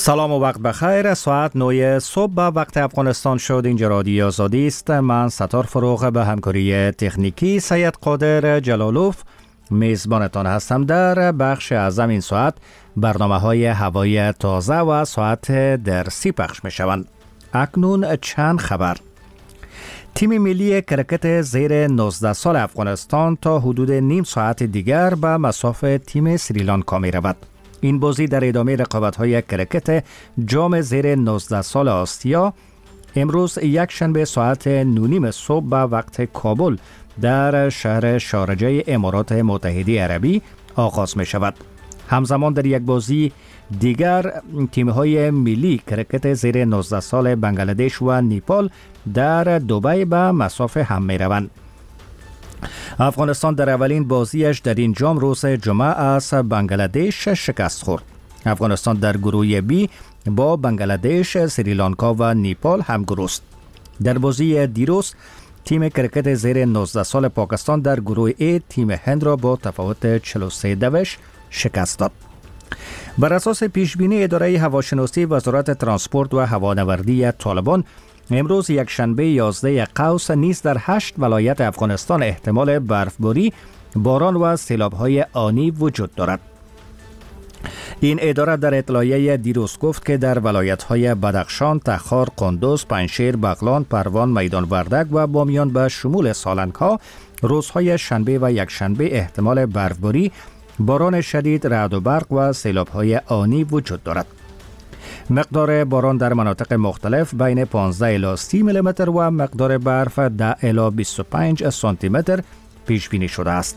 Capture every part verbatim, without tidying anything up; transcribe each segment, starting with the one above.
سلام و وقت بخیر. ساعت نه صبح به وقت افغانستان شد. اینجا رادیو آزادی است. من ستار فروغ به همکاری تکنیکی سید قادر جلالوف میزبانتان هستم. در بخش اعظم این ساعت برنامه های هوای تازه و ساعت درسی پخش می شوند. اکنون چند خبر. تیم ملی کرکت زیر نوزده سال افغانستان تا حدود نیم ساعت دیگر به مصاف تیم سریلانکا می رود. این بازی در ادامه رقابت‌های کرکت جام زیر نوزده سال آسیا امروز یک شنبه ساعت نونیم صبح به وقت کابل در شهر شارجه امارات متحده عربی آغاز می شود. همزمان در یک بازی دیگر تیم‌های ملی کرکت زیر نوزده سال بنگلادش و نیپال در دبی به مصاف هم می روند. افغانستان در اولین بازیش در این جام روز جمعه از بنگلادش شکست خورد. افغانستان در گروه بی با بنگلادش، سریلانکا و نیپال همگروه است. در بازی دیروز تیم کرکت زیر نوزده سال پاکستان در گروه ای تیم هند را با تفاوت چهل و سه دوش شکست داد. بر اساس پیشبینی اداره هواشناسی وزارت ترانسپورت و هوانوردی طالبان، امروز یک شنبه یازده قوس نیز در هشت ولایت افغانستان احتمال برفباری، باران و سیلاب‌های آنی وجود دارد. این اداره در اطلاعیه دیروز گفت که در ولایت‌های بدخشان، تخار، قندوز، پنجشیر، بغلان، پروان، میدان وردک و بامیان به شمول سالنگ‌ها روزهای شنبه و یک شنبه احتمال برفباری، باران شدید، رعد و برق و سیلاب‌های آنی وجود دارد. مقدار باران در مناطق مختلف بین پانزده الی سی میلی متر و مقدار برف ده الی بیست و پنج سانتی متر پیش بینی شده است.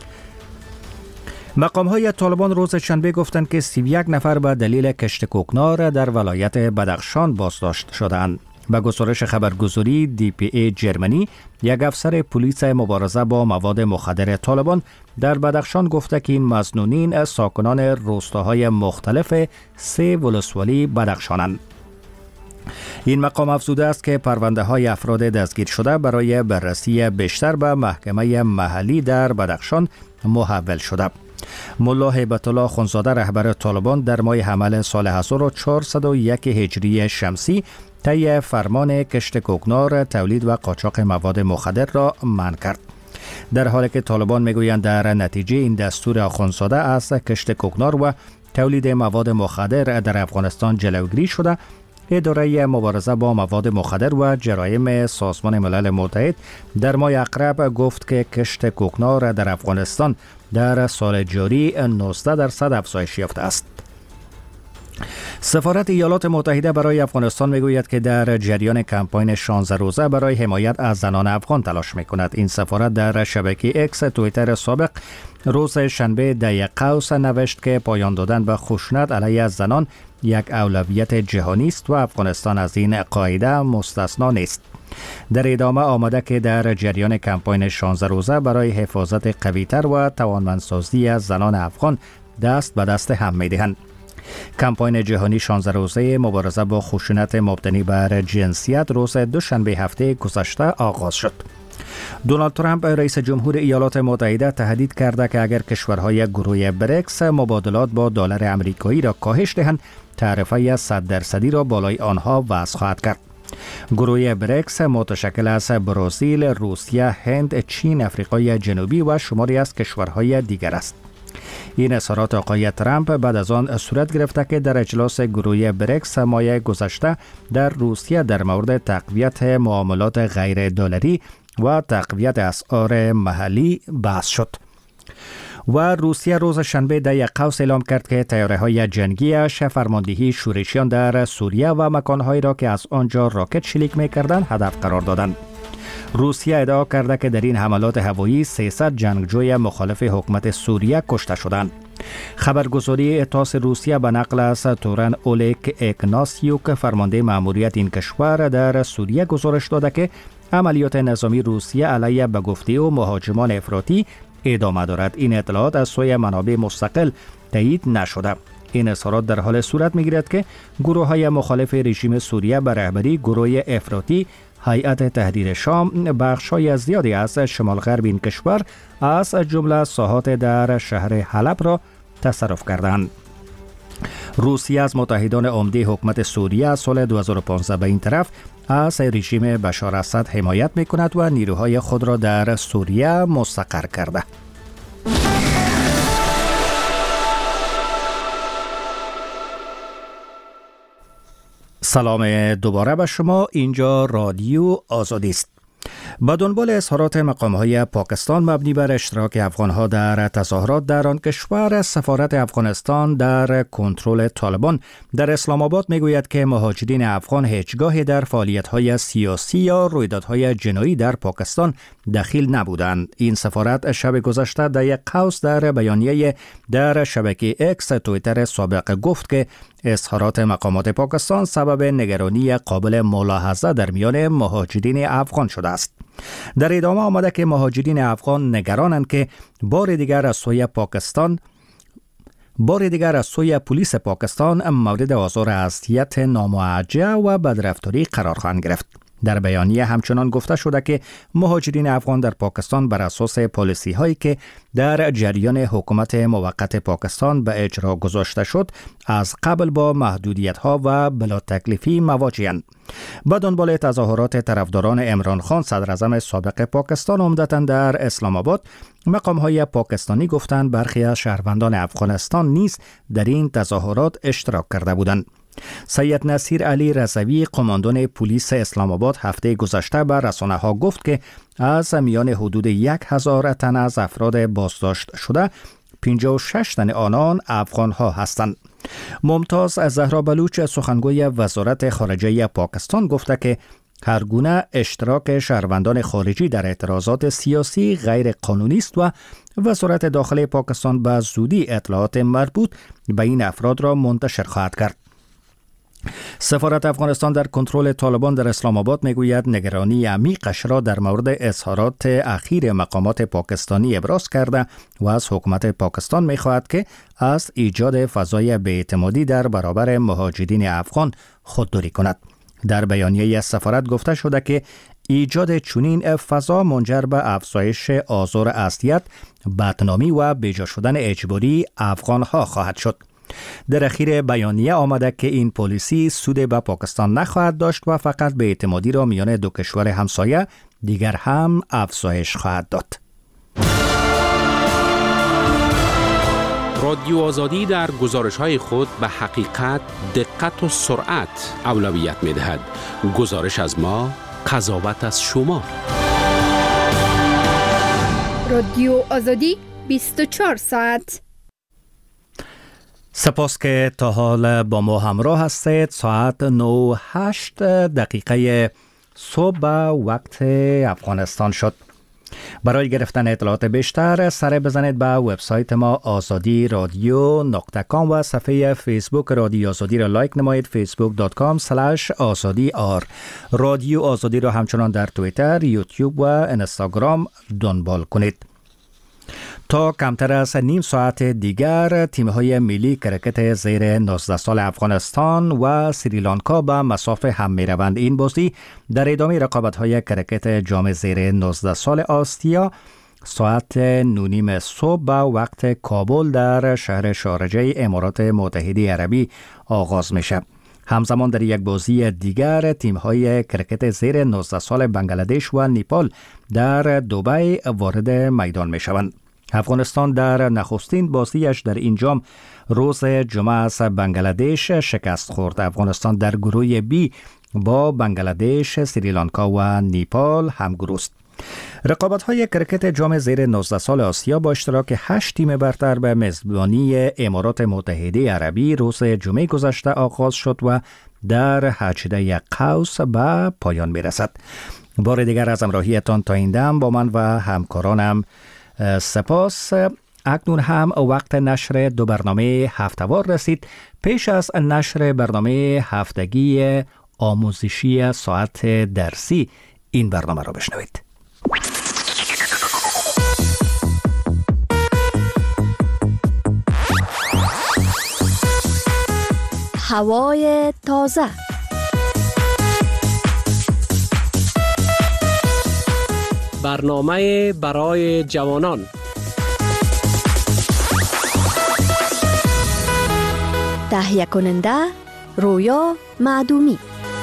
مقام‌های طالبان روز شنبه گفتند که سی و یک نفر به دلیل کشت کوکنار در ولایت بدخشان بازداشت شدند. به گزارش خبرگزاری دی پی ای جرمنی، یک افسر پلیس مبارزه با مواد مخدر طالبان در بدخشان گفته که این مظنونین ساکنان روستاهای مختلف سه ولسوالی بدخشانند. این مقام افزوده است که پرونده های افراد دستگیر شده برای بررسی بیشتر به محکمه محلی در بدخشان محول شده. ملا هیبت الله خونزاده رهبر طالبان در ماه حمل سال هزار و چهارصد و یک هجری شمسی طی فرمان کشت کوکنار، تولید و قاچاق مواد مخدر را منع کرد. در حالی که طالبان میگویند در نتیجه این دستور آخوندزاده از کشت کوکنار و تولید مواد مخدر در افغانستان جلوگیری شده، اداره مبارزه با مواد مخدر و جرایم سازمان ملل متحد در ماه اقرب گفت که کشت کوکنار در افغانستان در سال جاری نوزده درصد افزایش یافته است. سفارت ایالات متحده برای افغانستان میگوید که در جریان کمپاین شانزده روزه برای حمایت از زنان افغان تلاش میکند. این سفارت در شبکه اکس توییتر سابق روز شنبه ده قوس نوشت که پایان دادن به خشونت علیه زنان یک اولویت جهانی است و افغانستان از این قاعده مستثنا نیست. در ادامه آمده که در جریان کمپاین شانزده روزه برای حفاظت قوی‌تر و توانمندسازی از زنان افغان دست به دست هم می‌دهند. کمپاین جهانی شانزده روزه مبارزه با خشونت مبتنی بر جنسیت روز دوشنبه هفته گذشته آغاز شد. دونالد ترامپ رئیس جمهور ایالات متحده تهدید کرده که اگر کشورهای گروه بریکس مبادلات با دلار آمریکایی را کاهش دهند، تعرفه صد درصدی را بالای آنها وضع خواهد کرد. گروه بریکس متشکل از برزیل، روسیه، هند، چین، آفریقای جنوبی و شماری از کشورهای دیگر است. این اظهارات آقای ترامپ بعد از آن صورت گرفته که در اجلاس گروه بریکس ماه گذشته در روسیه در مورد تقویت معاملات غیر دلاری و تقویت اسعار محلی بحث شد. و روسیه روز شنبه ده قوس اعلام کرد که طیاره‌های جنگیش فرماندهی شورشیان در سوریه و مکانهایی را که از آنجا راکت شلیک می‌کردند هدف قرار دادند. روسیه ادعا کرده که در این حملات هوایی سیصد جنگجوی مخالف حکومت سوریه کشته شدند. خبرگزاری تاس روسیه به نقل از تورن اولیک اگناسیوک فرمانده مأموریت این کشور در سوریه گزارش داده که عملیات نظامی روسیه علیه به گفته و مهاجمان افراطی ادامه دارد. این اطلاعات از سوی منابع مستقل تایید نشده. این اظهارات در حال صورت می‌گیرد که گروه‌های مخالف رژیم سوریه به رهبری گروه افراطی هیئت تحریر شام بخش‌های زیادی از شمال غرب این کشور از جمله ساحات در شهر حلب را تصرف کردند. روسیه از متحدان عمده حکومت سوریه از سال دو هزار و پانزده به این طرف از رژیم بشار اسد حمایت می‌کند و نیروهای خود را در سوریه مستقر کرده. سلام دوباره به شما، اینجا رادیو آزادی است. با دنبال اظهارات مقام‌های پاکستان مبنی بر اشتراک افغان‌ها در تظاهرات در آن کشور، سفارت افغانستان در کنترل طالبان در اسلام آباد می‌گوید که مهاجرین افغان هیچگاهی در فعالیت‌های سیاسی یا رویدادهای جنایی در پاکستان دخیل نبودند. این سفارت شب گذشته در یک قوس در بیانیه در شبکه اکس توییتر سابق گفت که اظهارات مقامات پاکستان سبب نگرانی قابل ملاحظه در میان مهاجرین افغان شده است. در ادامه آمده که مهاجرین افغان نگرانند که بار دیگر از سوی پاکستان بار دیگر از سوی پلیس پاکستان مورد آزار اذیت ناموجه و بدرفتاری قرار خواهند گرفت. در بیانیه همچنان گفته شده که مهاجرین افغان در پاکستان بر اساس پالیسی هایی که در جریان حکومت موقت پاکستان به اجرا گذاشته شد از قبل با محدودیت ها و بلا تکلیفی مواجه‌اند. با دنبال تظاهرات طرفداران عمران خان صدر اعظم سابق پاکستان عمدتاً در اسلام آباد، مقام های پاکستانی گفتند برخی از شهروندان افغانستان نیز در این تظاهرات اشتراک کرده بودند. سید نصیر علی رضوی قماندان پلیس اسلام آباد هفته گذشته به رسانه ها گفت که از میان حدود یک هزار تن از افراد بازداشت شده پنجاه و شش تن آنان افغان ها هستند. ممتاز زهرا بلوچ سخنگوی وزارت خارجه پاکستان گفته که هر گونه اشتراک شهروندان خارجی در اعتراضات سیاسی غیر قانونی است و وزارت داخلی پاکستان به زودی اطلاعات مربوط به این افراد را منتشر خواهد کرد. سفارت افغانستان در کنترل طالبان در اسلام آباد میگوید نگرانی عمیقش را در مورد اظهارات اخیر مقامات پاکستانی ابراز کرده و از حکومت پاکستان میخواهد که از ایجاد فضای بی‌اعتمادی در برابر مهاجرین افغان خودداری کند. در بیانیه سفارت گفته شده که ایجاد چنین فضا منجر به افزایش آزار اذیت، بدنامی و بیجا شدن اجباری افغان‌ها خواهد شد. در اخیر بیانیه آمده که این پالیسی سود به پاکستان نخواهد داشت و فقط به اعتمادی را میان دو کشور همسایه دیگر هم افزایش خواهد داد. رادیو آزادی در گزارش‌های خود به حقیقت، دقت و سرعت اولویت می‌دهد. گزارش از ما، قضاوت از شما. رادیو آزادی بیست و چهار ساعت. سپاس که تا حال با ما همراه هستید. ساعت نه و هشت دقیقه صبح وقت افغانستان شد. برای گرفتن اطلاعات بیشتر سر بزنید به وبسایت ما آزادی رادیو نقطه کام و صفحه فیسبوک رادیو آزادی را لایک نمایید. فیسبوک دات کام اسلش آزادی آر. رادیو آزادی را همچنان در توییتر، یوتیوب و اینستاگرام دنبال کنید. تا کمتر از نیم ساعت دیگر تیم‌های ملی کرکت زیر نوزده سال افغانستان و سریلانکا به مسافه هم می‌روند. این بازی در ادامه رقابت‌های کرکت جام زیر نوزده سال آسیا ساعت نونیم صبح به وقت کابل در شهر شارجه امارات متحده عربی آغاز میشه. همزمان در یک بازی دیگر تیم‌های کرکت زیر نوزده سال بنگلادش و نیپال در دبی وارد میدان میشوند. افغانستان در نخستین بازیش در این جام روز جمعه از بنگلادش شکست خورد. افغانستان در گروه بی با بنگلادش، سریلانکا و نیپال همگروه است. رقابت‌های کرکت جام زیر نوزده سال آسیا با اشتراک هشت تیم برتر به میزبانی امارات متحده عربی روز جمعه گذشته آغاز شد و در هجده قوس به پایان می‌رسد. بار دیگر از همراهیتان تا این دم با من و همکارانم سپاس. اکنون هم وقت نشر دو برنامه هفته‌وار رسید. پیش از نشر برنامه هفتگی آموزشی ساعت درسی این برنامه را بشنوید. هوای تازه. برنامه برای جوانان. تهیه کننده رویا معدومی.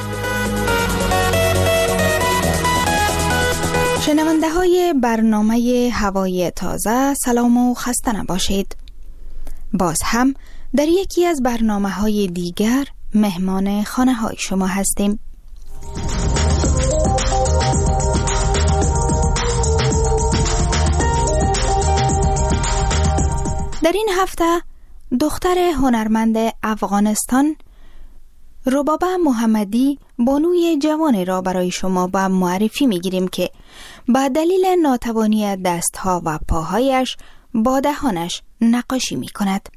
شنونده های برنامه هوای تازه سلام و خسته نباشید. باز هم در یکی از برنامه های دیگر مهمان خانه های شما هستیم. در این هفته دختر هنرمند افغانستان ربابه محمدی بانوی جوان را برای شما به معرفی میگیریم که به دلیل ناتوانی دستها و پاهایش با دهانش نقاشی می کند.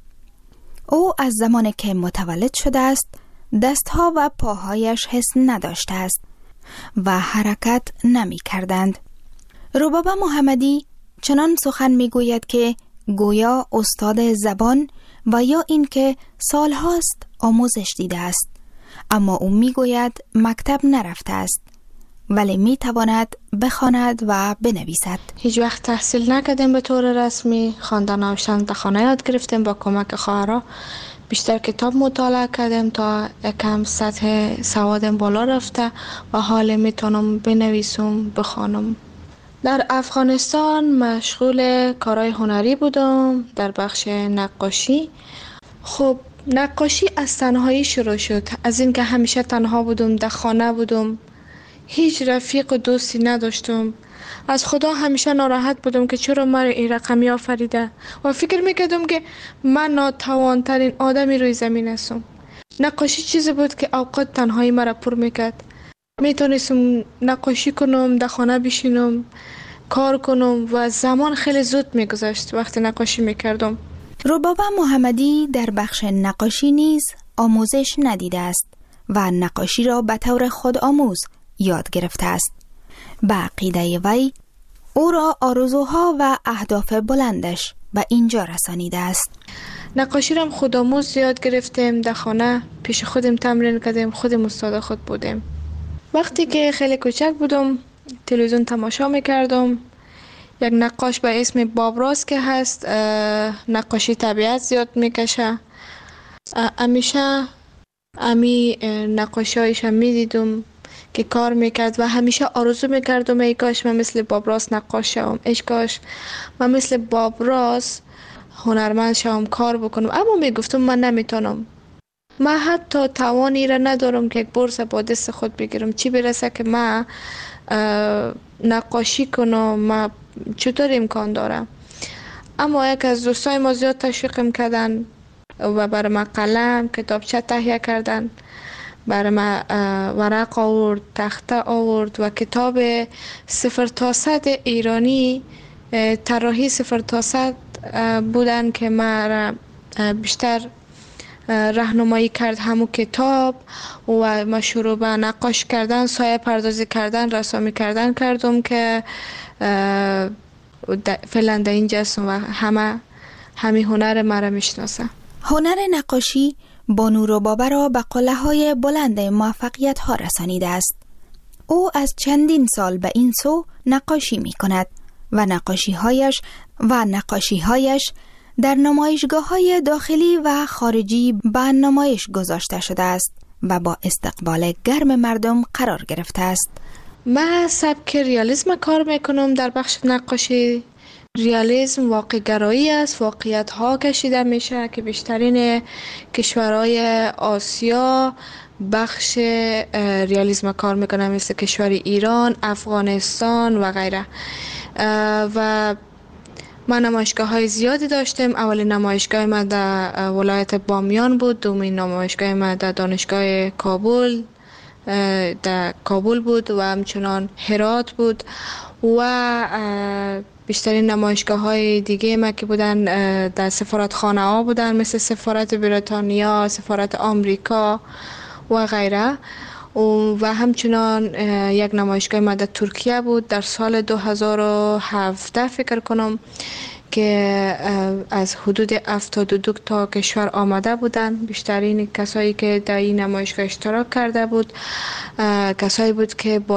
او از زمانی که متولد شده است دستها و پاهایش حس نداشته است و حرکت نمی کردند. ربابه محمدی چنان سخن می گوید که گویا استاد زبان و یا اینکه سالهاست آموزش دیده است، اما او می گوید مکتب نرفته است ولی می تواند بخواند و بنویسد. هیچ وقت تحصیل نکردیم به طور رسمی، خواندن نوشتن در خانه یاد گرفتیم با کمک خواهرها. بیشتر کتاب مطالعه کردیم تا یکم سطح سوادم بالا رفته و حال میتونم بنویسم بخوانم. در افغانستان مشغول کارهای هنری بودم در بخش نقاشی. خب نقاشی از تنهایی شروع شد، از اینکه همیشه تنها بودم، در خانه بودم، هیچ رفیق و دوستی نداشتم. از خدا همیشه ناراحت بودم که چرا مرا این رقمی آفریده و فکر میکردم که من ناتوانترین آدمی روی زمین هستم. نقاشی چیزی بود که اوقات تنهایی مرا پر میکرد. میتونستم نقاشی کنم، در خانه بشینم، کار کنم و زمان خیلی زود میگذشت وقتی نقاشی میکردم. ربابه محمدی در بخش نقاشی نیز آموزش ندیده است و نقاشی را به طور خود آموز یاد گرفته است. به عقیده وی او را آرزوها و اهداف بلندش به اینجا رسانیده است. نقاشی را خود آموز یاد گرفتیم، در خانه پیش خودم تمرین کردیم، خودم استاد خود بودیم. وقتی که خیلی کوچک بودم تلویزیون تماشا میکردم. یک نقاش به اسم بابراس که هست نقاشی طبیعت زیاد میکشه. همیشه امی نقاشی هایش هم میدیدم که کار میکرد و همیشه آرزو میکردم ای کاش من مثل بابراس نقاش شوم، ای کاش من مثل بابراس هنرمند شوم، کار بکنم. اما میگفتم من نمیتونم، من حتی توانی را ندارم که یک بورس با دست خود بگیرم، چی برسه که من نقاشی کنم، من چطور امکان دارم. اما یک از دوستای ما زیاد تشویقم کردن و برای من قلم کتابچه تهیه کردن، برای من ورق آورد، تخته آورد و کتاب صفر تا صد ایرانی، طراحی صفر تا صد بودن که من بیشتر راهنمایی کرد همون کتاب و ما شروع به نقاش کردن، سایه پردازی کردن، رسامی کردن کردم که فعلا در اینجا هستم و همه همین هنر مرا میشناسه. هنر نقاشی بانو ربابه را به قله‌های بلند موفقیت ها رسانیده است. او از چندین سال به این سو نقاشی می کند و نقاشی هایش و نقاشی هایش در نمایشگاه های داخلی و خارجی به نمایش گذاشته شده است و با استقبال گرم مردم قرار گرفته است. من سبک ریالیسم کار میکنم در بخش نقاشی. ریالیسم واقع گرایی است، واقعیت ها کشیده میشه که بیشترین کشورهای آسیا بخش ریالیسم کار میکنن، مثل کشور ایران، افغانستان و غیره. و من نمایشگاه های زیادی داشتم. اولین نمایشگاه من در ولایت بامیان بود، دومین نمایشگاه من در دانشگاه کابل در کابل بود و همچنان هرات بود و بیشترین نمایشگاه های دیگه ما که بودن در سفارت خانه ها بودن، مثل سفارت بریتانیا، سفارت آمریکا و غیره. و همچنان یک نمایشگاه ما در ترکیه بود در سال دو هزار و هفده فکر کنم که از حدود هفتاد و دو تا کشور آمده بودن. بیشترین کسایی که در این نمایشگاه اشتراک کرده بود کسایی بود که با